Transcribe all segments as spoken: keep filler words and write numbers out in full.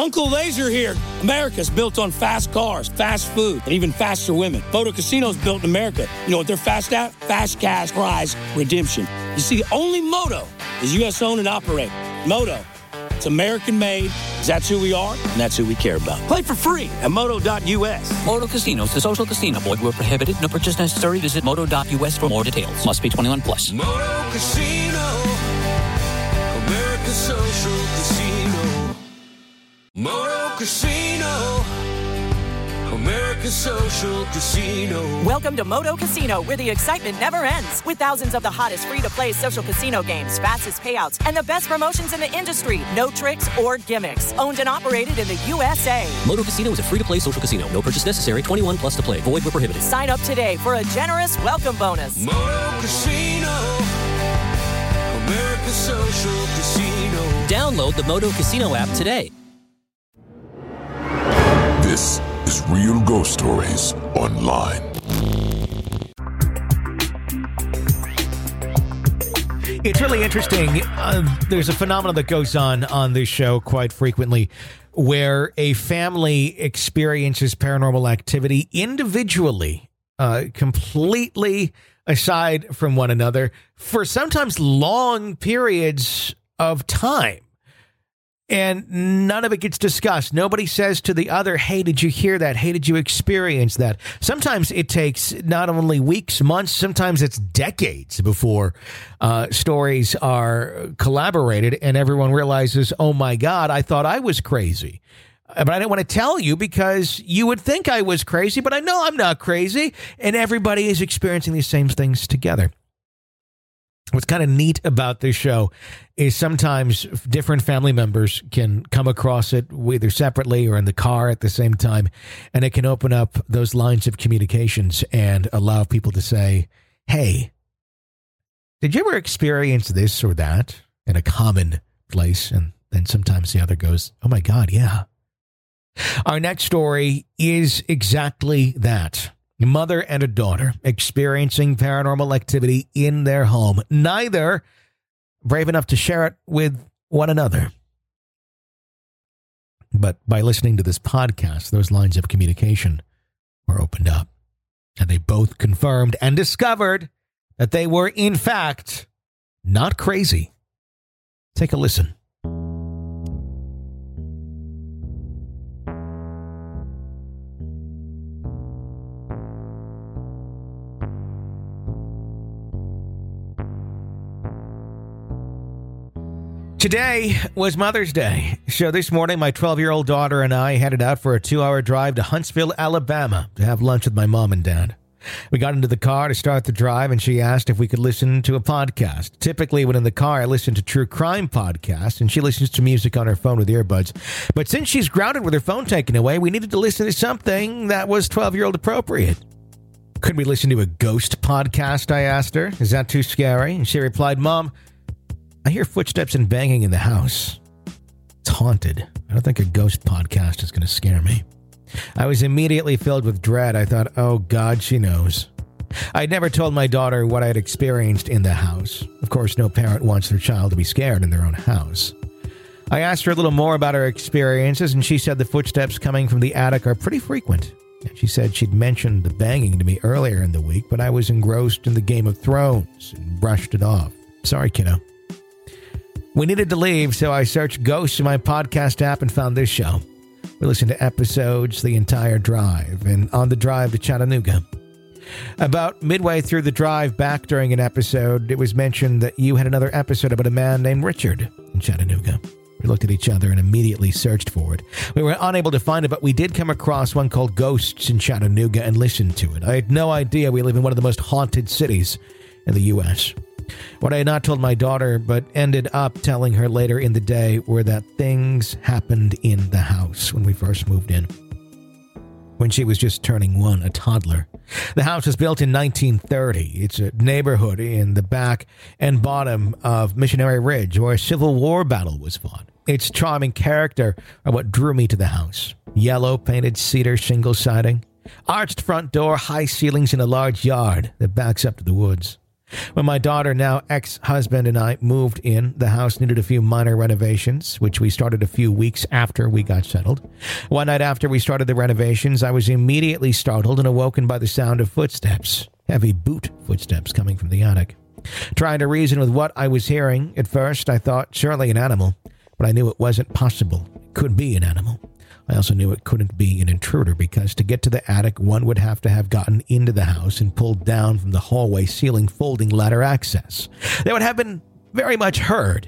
Uncle Laser here. America's built on fast cars, fast food, and even faster women. Moto Casino's built in America. You know what they're fast at? Fast cash prize redemption. You see, only Moto is U S owned and operated. Moto, it's American made, because that's who we are, and that's who we care about. Play for free at moto dot U S. Moto Casinos, the social casino. Void where prohibited. No purchase necessary. Visit moto dot U S for more details. Must be twenty-one plus. Moto Casino, America's social casino. Moto Casino, America's social casino. Welcome to Moto Casino, where the excitement never ends. With thousands of the hottest free-to-play social casino games, fastest payouts, and the best promotions in the industry. No tricks or gimmicks. Owned and operated in the U S A. Moto Casino is a free-to-play social casino. No purchase necessary. twenty-one plus to play. Void where prohibited. Sign up today for a generous welcome bonus. Moto Casino, America's social casino. Download the Moto Casino app today. This is Real Ghost Stories Online. It's really interesting. Uh, there's a phenomenon that goes on on this show quite frequently where a family experiences paranormal activity individually, uh, completely aside from one another for sometimes long periods of time. And none of it gets discussed. Nobody says to the other, hey, did you hear that? Hey, did you experience that? Sometimes it takes not only weeks, months, sometimes it's decades before uh, stories are collaborated and everyone realizes, oh, my God, I thought I was crazy. But I didn't want to tell you because you would think I was crazy, but I know I'm not crazy. And everybody is experiencing these same things together. What's kind of neat about this show is sometimes different family members can come across it either separately or in the car at the same time, and it can open up those lines of communications and allow people to say, hey, did you ever experience this or that in a common place? And then sometimes the other goes, oh my God, yeah. Our next story is exactly that. A mother and a daughter experiencing paranormal activity in their home. Neither brave enough to share it with one another. But by listening to this podcast, those lines of communication were opened up. And they both confirmed and discovered that they were, in fact, not crazy. Take a listen. Today was Mother's Day, so this morning my twelve-year-old daughter and I headed out for a two-hour drive to Huntsville, Alabama to have lunch with my mom and dad. We got into the car to start the drive, and she asked if we could listen to a podcast. Typically, when in the car, I listen to true crime podcasts, and she listens to music on her phone with earbuds. But since she's grounded with her phone taken away, we needed to listen to something that was twelve-year-old appropriate. Could we listen to a ghost podcast, I asked her. Is that too scary? And she replied, Mom, I hear footsteps and banging in the house. It's haunted. I don't think a ghost podcast is going to scare me. I was immediately filled with dread. I thought, oh God, she knows. I'd never told my daughter what I had experienced in the house. Of course, no parent wants their child to be scared in their own house. I asked her a little more about her experiences, and she said the footsteps coming from the attic are pretty frequent. And she said she'd mentioned the banging to me earlier in the week, but I was engrossed in the Game of Thrones and brushed it off. Sorry, kiddo. We needed to leave, so I searched ghosts in my podcast app and found this show. We listened to episodes the entire drive, and on the drive to Chattanooga. About midway through the drive back during an episode, it was mentioned that you had another episode about a man named Richard in Chattanooga. We looked at each other and immediately searched for it. We were unable to find it, but we did come across one called Ghosts in Chattanooga and listened to it. I had no idea we live in one of the most haunted cities in the U S What I had not told my daughter, but ended up telling her later in the day, were that things happened in the house when we first moved in. When she was just turning one, a toddler. The house was built in nineteen thirty. It's a neighborhood in the back and bottom of Missionary Ridge, where a Civil War battle was fought. Its charming character are what drew me to the house. Yellow painted cedar shingle siding, arched front door, high ceilings, and a large yard that backs up to the woods. When my daughter, now ex-husband, and I moved in, the house needed a few minor renovations, which we started a few weeks after we got settled. One night after we started the renovations, I was immediately startled and awoken by the sound of footsteps, heavy boot footsteps coming from the attic. Trying to reason with what I was hearing, at first I thought surely an animal, but I knew it wasn't possible. It could be an animal. I also knew it couldn't be an intruder because to get to the attic, one would have to have gotten into the house and pulled down from the hallway ceiling folding ladder access. They would have been very much heard.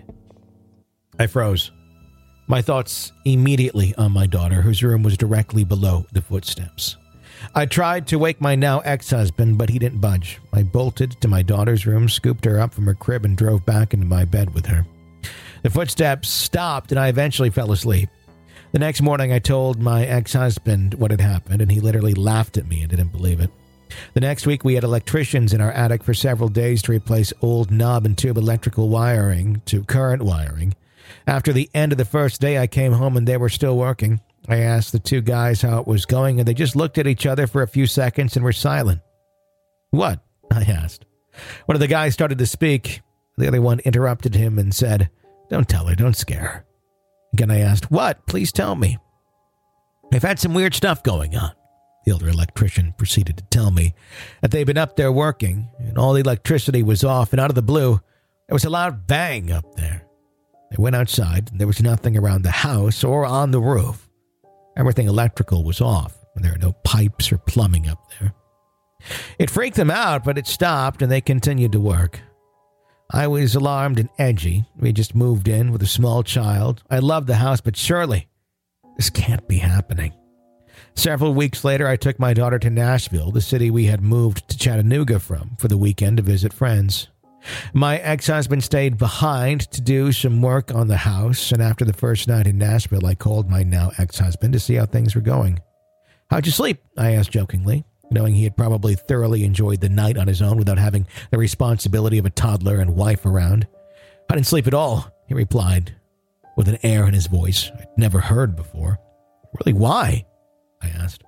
I froze. My thoughts immediately on my daughter, whose room was directly below the footsteps. I tried to wake my now ex-husband, but he didn't budge. I bolted to my daughter's room, scooped her up from her crib, and drove back into my bed with her. The footsteps stopped, and I eventually fell asleep. The next morning, I told my ex-husband what had happened, and he literally laughed at me and didn't believe it. The next week, we had electricians in our attic for several days to replace old knob and tube electrical wiring to current wiring. After the end of the first day, I came home and they were still working. I asked the two guys how it was going, and they just looked at each other for a few seconds and were silent. "What?" I asked. One of the guys started to speak. The other one interrupted him and said, "Don't tell her, don't scare her." Again, I asked, "What? Please tell me." "They've had some weird stuff going on." The older electrician proceeded to tell me that they'd been up there working, and all the electricity was off, and out of the blue, there was a loud bang up there. They went outside, and there was nothing around the house or on the roof. Everything electrical was off, and there were no pipes or plumbing up there. It freaked them out, but it stopped, and they continued to work. I was alarmed and edgy. We just moved in with a small child. I loved the house, but surely this can't be happening. Several weeks later, I took my daughter to Nashville, the city we had moved to Chattanooga from, for the weekend to visit friends. My ex-husband stayed behind to do some work on the house, and after the first night in Nashville, I called my now ex-husband to see how things were going. "How'd you sleep?" I asked jokingly, knowing he had probably thoroughly enjoyed the night on his own without having the responsibility of a toddler and wife around. "I didn't sleep at all," he replied, with an air in his voice I'd never heard before. "Really, why?" I asked.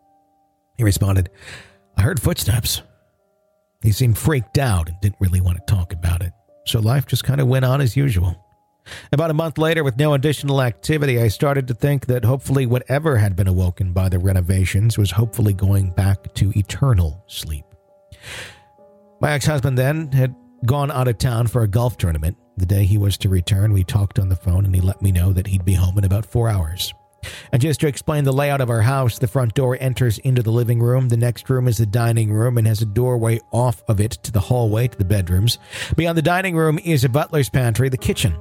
He responded, "I heard footsteps." He seemed freaked out and didn't really want to talk about it, so life just kind of went on as usual. About a month later, with no additional activity, I started to think that hopefully whatever had been awoken by the renovations was hopefully going back to eternal sleep. My ex-husband then had gone out of town for a golf tournament. The day he was to return, we talked on the phone and he let me know that he'd be home in about four hours. And just to explain the layout of our house, the front door enters into the living room. The next room is the dining room and has a doorway off of it to the hallway to the bedrooms. Beyond the dining room is a butler's pantry, the kitchen.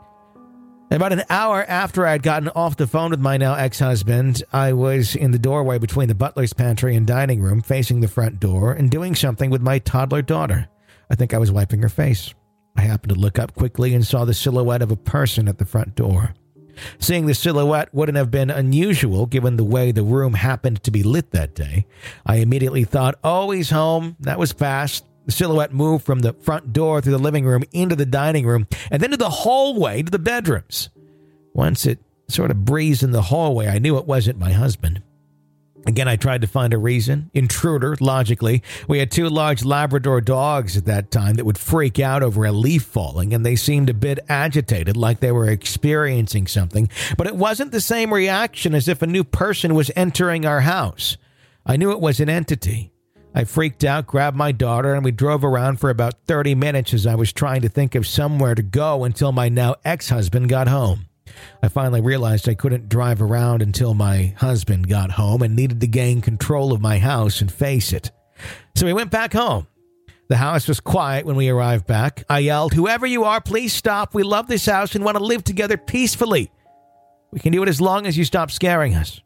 About an hour after I had gotten off the phone with my now ex-husband, I was in the doorway between the butler's pantry and dining room, facing the front door and doing something with my toddler daughter. I think I was wiping her face. I happened to look up quickly and saw the silhouette of a person at the front door. Seeing the silhouette wouldn't have been unusual given the way the room happened to be lit that day. I immediately thought, "Oh, he's home." That was fast. The silhouette moved from the front door through the living room into the dining room and then to the hallway to the bedrooms. Once it sort of breezed in the hallway, I knew it wasn't my husband. Again, I tried to find a reason. Intruder, logically. We had two large Labrador dogs at that time that would freak out over a leaf falling, and they seemed a bit agitated, like they were experiencing something. But it wasn't the same reaction as if a new person was entering our house. I knew it was an entity. I freaked out, grabbed my daughter, and we drove around for about thirty minutes as I was trying to think of somewhere to go until my now ex-husband got home. I finally realized I couldn't drive around until my husband got home and needed to gain control of my house and face it. So we went back home. The house was quiet when we arrived back. I yelled, "Whoever you are, please stop. We love this house and want to live together peacefully. We can do it as long as you stop scaring us."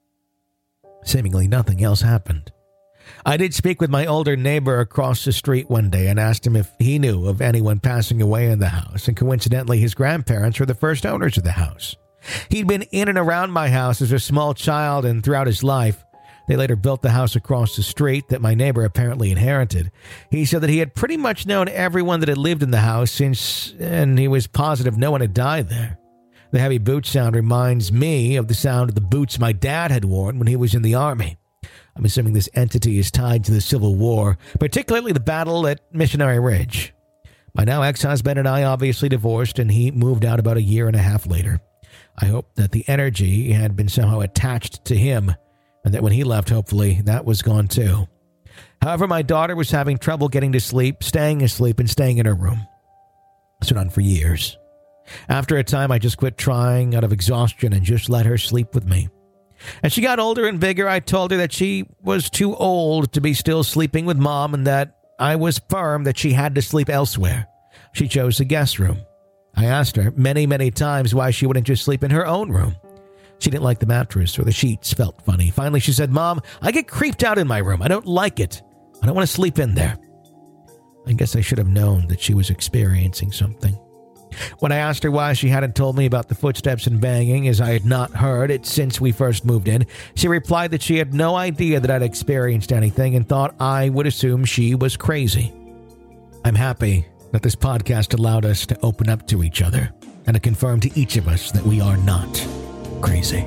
Seemingly nothing else happened. I did speak with my older neighbor across the street one day and asked him if he knew of anyone passing away in the house, and coincidentally his grandparents were the first owners of the house. He'd been in and around my house as a small child and throughout his life. They later built the house across the street that my neighbor apparently inherited. He said that he had pretty much known everyone that had lived in the house since, and he was positive no one had died there. The heavy boot sound reminds me of the sound of the boots my dad had worn when he was in the army. I'm assuming this entity is tied to the Civil War, particularly the battle at Missionary Ridge. My now ex-husband and I obviously divorced, and he moved out about a year and a half later. I hope that the energy had been somehow attached to him, and that when he left, hopefully, that was gone too. However, my daughter was having trouble getting to sleep, staying asleep, and staying in her room. This went on for years. After a time, I just quit trying out of exhaustion and just let her sleep with me. As she got older and bigger, I told her that she was too old to be still sleeping with Mom and that I was firm that she had to sleep elsewhere. She chose the guest room. I asked her many, many times why she wouldn't just sleep in her own room. She didn't like the mattress or the sheets felt funny. Finally, she said, "Mom, I get creeped out in my room. I don't like it. I don't want to sleep in there." I guess I should have known that she was experiencing something. When I asked her why she hadn't told me about the footsteps and banging, as I had not heard it since we first moved in, she replied that she had no idea that I'd experienced anything and thought I would assume she was crazy. I'm happy that this podcast allowed us to open up to each other and to confirm to each of us that we are not crazy.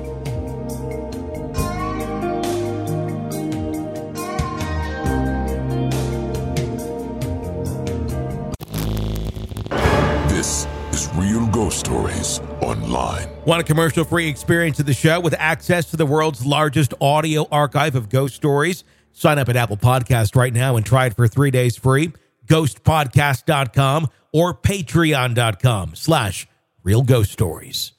This is Real Ghost Stories Online. Want a commercial-free experience of the show with access to the world's largest audio archive of ghost stories? Sign up at Apple Podcast right now and try it for three days free. ghost podcast dot com or patreon dot com slash real ghost stories.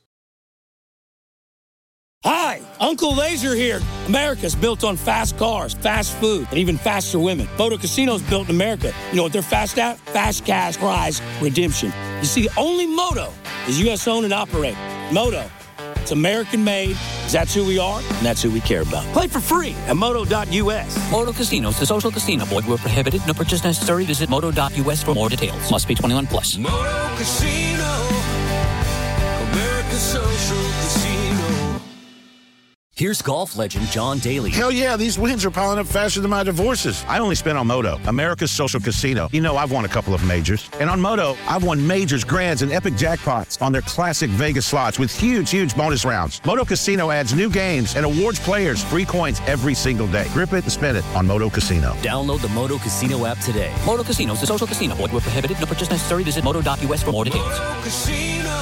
Hi, Uncle Laser here. America's built on fast cars, fast food, and even faster women. Moto Casino's built in America. You know what they're fast at? Fast cash prize redemption. You see, only Moto is U S owned and operated. Moto, it's American made, because that's who we are, and that's who we care about. Play for free at moto dot u s. Moto Casinos, the social casino. Void where prohibited. No purchase necessary. Visit moto dot u s for more details. Must be twenty-one plus. Moto Casino, America's social casino. Here's golf legend John Daly. Hell yeah, these wins are piling up faster than my divorces. I only spent on Moto, America's social casino. You know, I've won a couple of majors. And on Moto, I've won majors, grands, and epic jackpots on their classic Vegas slots with huge, huge bonus rounds. Moto Casino adds new games and awards players free coins every single day. Grip it and spin it on Moto Casino. Download the Moto Casino app today. Moto Casinos, the social casino. Void where prohibited. No purchase necessary. Visit moto dot u s for more details. Moto Casino,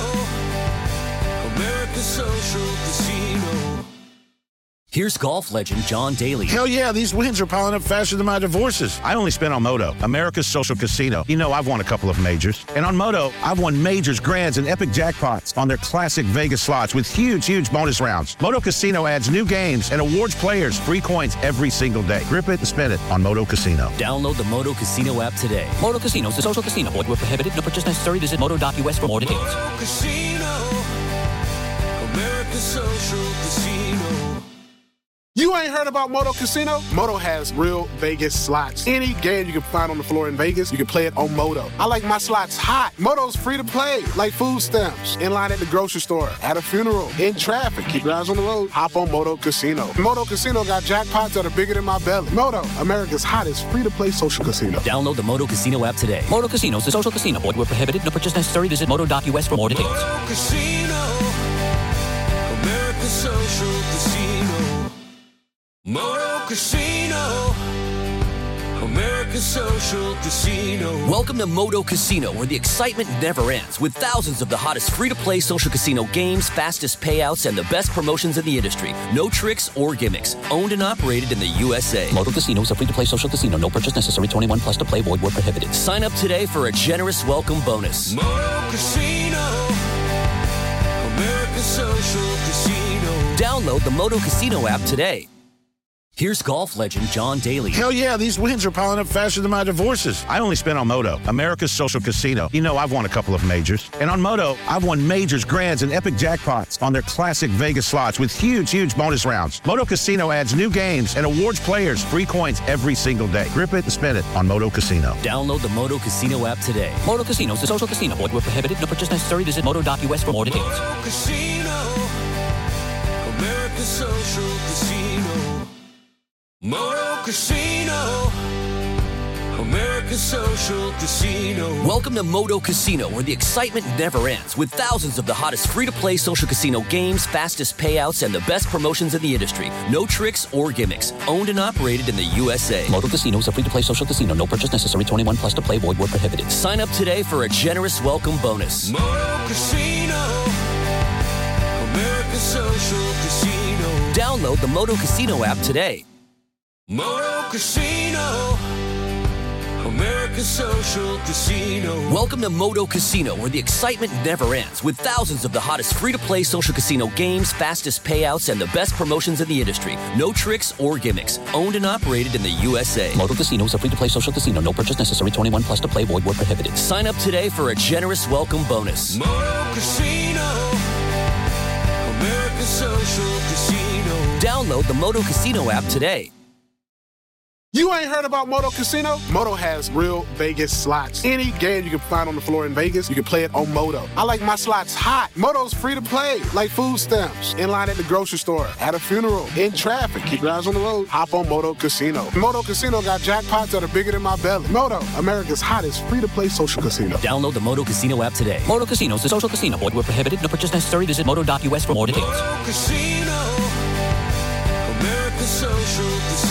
America's social casino. Here's golf legend John Daly. Hell yeah, these wins are piling up faster than my divorces. I only spent on Moto, America's social casino. You know, I've won a couple of majors. And on Moto, I've won majors, grands, and epic jackpots on their classic Vegas slots with huge, huge bonus rounds. Moto Casino adds new games and awards players free coins every single day. Grip it and spin it on Moto Casino. Download the Moto Casino app today. Moto Casinos, the social casino. Void where prohibited. No purchase necessary. Visit moto dot u s for more details. Moto Casino, America's social casino. You ain't heard about Moto Casino? Moto has real Vegas slots. Any game you can find on the floor in Vegas, you can play it on Moto. I like my slots hot. Moto's free to play, like food stamps, in line at the grocery store, at a funeral, in traffic. Keep your eyes on the road. Hop on Moto Casino. Moto Casino got jackpots that are bigger than my belly. Moto, America's hottest free-to-play social casino. Download the Moto Casino app today. Moto Casinos, the social casino. Void where prohibited. No purchase necessary. Visit moto dot u s for more details. Moto Casino, America's social casino. Moto Casino, America's social casino. Welcome to Moto Casino, where the excitement never ends, with thousands of the hottest free-to-play social casino games, fastest payouts, and the best promotions in the industry. No tricks or gimmicks. Owned and operated in the U S A. Moto Casino is a free-to-play social casino. No purchase necessary. twenty-one plus to play. Void where prohibited. Sign up today for a generous welcome bonus. Moto Casino, America's social casino. Download the Moto Casino app today. Here's golf legend John Daly. Hell yeah, these wins are piling up faster than my divorces. I only spent on Moto, America's social casino. You know, I've won a couple of majors. And on Moto, I've won majors, grands, and epic jackpots on their classic Vegas slots with huge, huge bonus rounds. Moto Casino adds new games and awards players free coins every single day. Grip it and spin it on Moto Casino. Download the Moto Casino app today. Moto Casinos, the social casino. Void where prohibited. No purchase necessary. Visit moto dot u s for more details. Moto Casino, America's social casino. Moto Casino, America's Social Casino. Welcome to Moto Casino, where the excitement never ends, with thousands of the hottest free-to-play social casino games, fastest payouts, and the best promotions in the industry. No tricks or gimmicks. Owned and operated in the U S A. Moto Casino is a free-to-play social casino. No purchase necessary. twenty-one plus to play. Void where prohibited. Sign up today for a generous welcome bonus. Moto Casino. America's Social Casino. Download the Moto Casino app today. Moto Casino. America's Social Casino. Welcome to Moto Casino, where the excitement never ends, with thousands of the hottest free-to-play social casino games, fastest payouts, and the best promotions in the industry. No tricks or gimmicks. Owned and operated in the U S A. Moto Casino is a free-to-play social casino. No purchase necessary. twenty-one plus to play. Void where prohibited. Sign up today for a generous welcome bonus. Moto Casino. America's Social Casino. Download the Moto Casino app today. You ain't heard about Moto Casino? Moto has real Vegas slots. Any game you can find on the floor in Vegas, you can play it on Moto. I like my slots hot. Moto's free to play, like food stamps. In line at the grocery store, at a funeral, in traffic. Keep your eyes on the road. Hop on Moto Casino. Moto Casino got jackpots that are bigger than my belly. Moto, America's hottest free-to-play social casino. Download the Moto Casino app today. Moto Casino is a social casino. Void where prohibited. No purchase necessary. Visit moto dot U S for more details. Moto Casino. America's Social Casino.